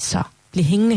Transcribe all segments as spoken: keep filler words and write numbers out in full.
Så bliv hængende.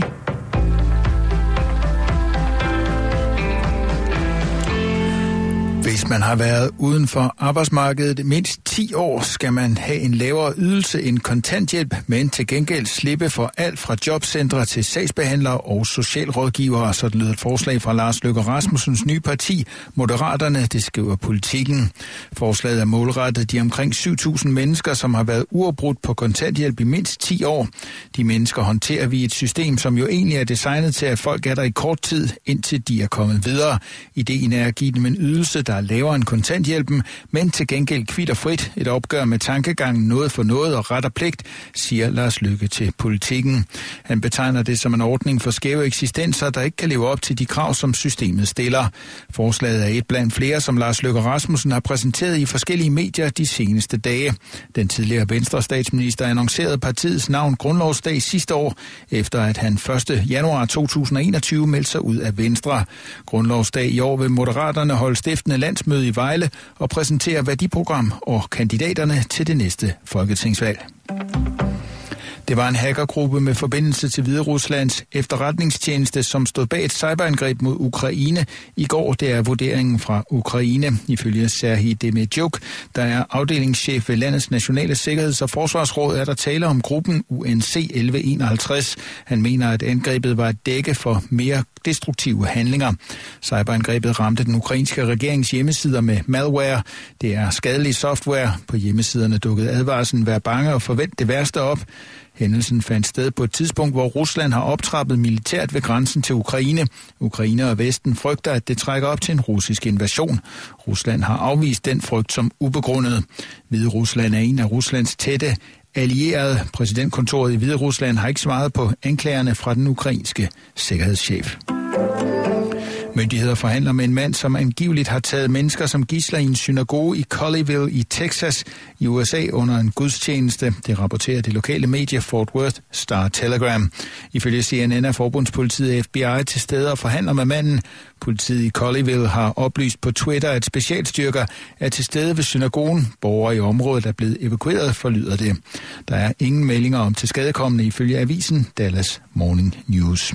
Hvis man har været uden for arbejdsmarkedet mindst ti år, skal man have en lavere ydelse end kontanthjælp, men til gengæld slippe for alt fra jobcentre til sagsbehandlere og socialrådgivere. Så det lyder et forslag fra Lars Løkke Rasmussens nye parti, Moderaterne, det skriver Politikken. Forslaget er målrettet de omkring syv tusind mennesker, som har været uafbrudt på kontanthjælp i mindst ti år. De mennesker håndterer vi et system, som jo egentlig er designet til, at folk er der i kort tid, indtil de er kommet videre. Ideen er at give dem en ydelse, der er lavere end kontanthjælpen, men til gengæld kvit og frit et opgør med tankegangen noget for noget og ret og pligt, siger Lars Løkke til Politikken. Han betegner det som en ordning for skæve eksistenser, der ikke kan leve op til de krav, som systemet stiller. Forslaget er et blandt flere, som Lars Løkke Rasmussen har præsenteret i forskellige medier de seneste dage. Den tidligere Venstre statsminister annoncerede partiets navn grundlovsdag sidste år, efter at han første januar to tusind og enogtyve meldte sig ud af Venstre. Grundlovsdag i år vil Moderaterne holde stiftende landsmøde i Vejle og præsentere værdiprogram og kandidaterne til det næste folketingsvalg. Det var en hackergruppe med forbindelse til Hvideruslands efterretningstjeneste, som stod bag et cyberangreb mod Ukraine i går. Det er vurderingen fra Ukraine. Ifølge Serhij Demedjuk, der er afdelingschef ved landets nationale sikkerheds- og forsvarsråd, er der tale om gruppen U N C elleve enoghalvtreds. Han mener, at angrebet var et dække for mere destruktive handlinger. Cyberangrebet ramte den ukrainske regerings hjemmesider med malware. Det er skadelig software. På hjemmesiderne dukkede advarslen "Vær bange og forvent det værste" op. Hændelsen fandt sted på et tidspunkt, hvor Rusland har optrappet militært ved grænsen til Ukraine. Ukraine og Vesten frygter, at det trækker op til en russisk invasion. Rusland har afvist den frygt som ubegrundet. Hvide Rusland er en af Ruslands tætte allierede. Præsidentkontoret i Hvide Rusland har ikke svaret på anklagerne fra den ukrainske sikkerhedschef. Myndigheder forhandler med en mand, som angiveligt har taget mennesker som gidsler i en synagoge i Colleyville i Texas i U S A under en gudstjeneste. Det rapporterer det lokale medie Fort Worth Star Telegram. Ifølge C N N er forbundspolitiet F B I til stede og forhandler med manden. Politiet i Colleyville har oplyst på Twitter, at specialstyrker er til stede ved synagogen. Borgere i området er blevet evakueret, forlyder det. Der er ingen meldinger om tilskadekomne ifølge avisen Dallas Morning News.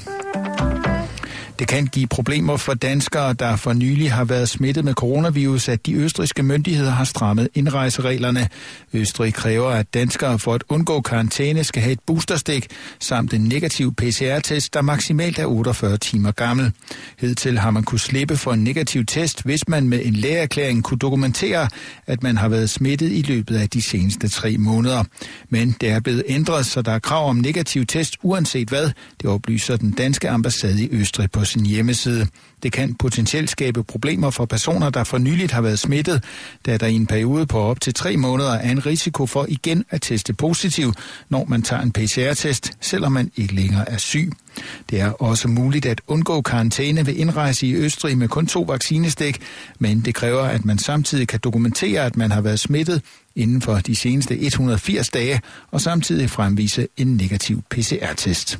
Det kan give problemer for danskere, der for nylig har været smittet med coronavirus, at de østrigske myndigheder har strammet indrejsereglerne. Østrig kræver, at danskere for at undgå karantæne skal have et boosterstik samt en negativ P C R-test, der maksimalt er otteogfyrre timer gammel. Hidtil har man kunne slippe for en negativ test, hvis man med en lægeerklæring kunne dokumentere, at man har været smittet i løbet af de seneste tre måneder. Men det er blevet ændret, så der er krav om negativ test uanset hvad. Det oplyser den danske ambassade i Østrig på sin hjemmeside. Det kan potentielt skabe problemer for personer, der for nyligt har været smittet, da der i en periode på op til tre måneder er en risiko for igen at teste positiv, når man tager en P C R-test, selvom man ikke længere er syg. Det er også muligt at undgå karantæne ved indrejse i Østrig med kun to vaccinestik, men det kræver, at man samtidig kan dokumentere, at man har været smittet inden for de seneste et hundrede og firs dage, og samtidig fremvise en negativ P C R-test.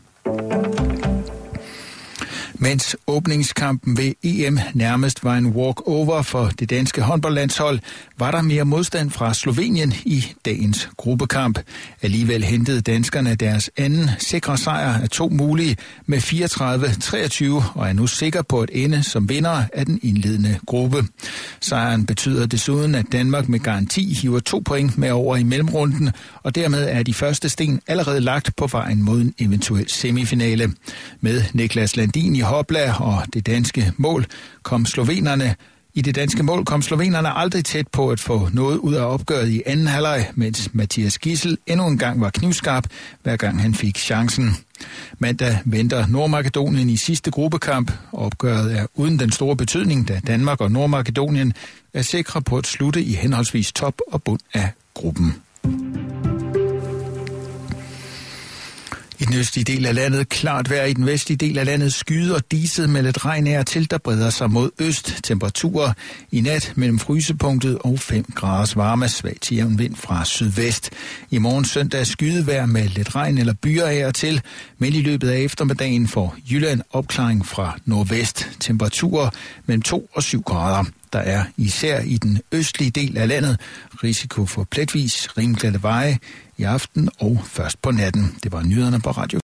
Mens åbningskampen ved E M nærmest var en walk-over for det danske håndboldlandshold, var der mere modstand fra Slovenien i dagens gruppekamp. Alligevel hentede danskerne deres anden sikre sejr af to mulige med fireogtredive treogtyve og er nu sikker på at ende som vinder af den indledende gruppe. Sejren betyder desuden, at Danmark med garanti hiver to point med over i mellemrunden, og dermed er de første sten allerede lagt på vejen mod en eventuel semifinale. Med Niklas Landin i hopla og det danske mål kom slovenerne I det danske mål kom slovenerne aldrig tæt på at få noget ud af opgøret i anden halvleg, mens Mathias Gissel endnu en gang var knivskarp, hver gang han fik chancen. Mandag venter Nordmakedonien i sidste gruppekamp. Opgøret er uden den store betydning, da Danmark og Nordmakedonien er sikre på at slutte i henholdsvis top og bund af gruppen. I den østlige del af landet klart vejr, i den vestlige del af landet skyde og diset med lidt regn af til, der breder sig mod øst. Temperaturer i nat mellem frysepunktet og fem graders varme, svag til jævn vind fra sydvest. I morgen søndag skydevejr med lidt regn eller byer af og til, men i løbet af eftermiddagen får Jylland opklaring fra nordvest. Temperaturer mellem to og syv grader. Der er især i den østlige del af landet risiko for pletvis rimglatte veje i aften og først på natten. Det var nyhederne på Radio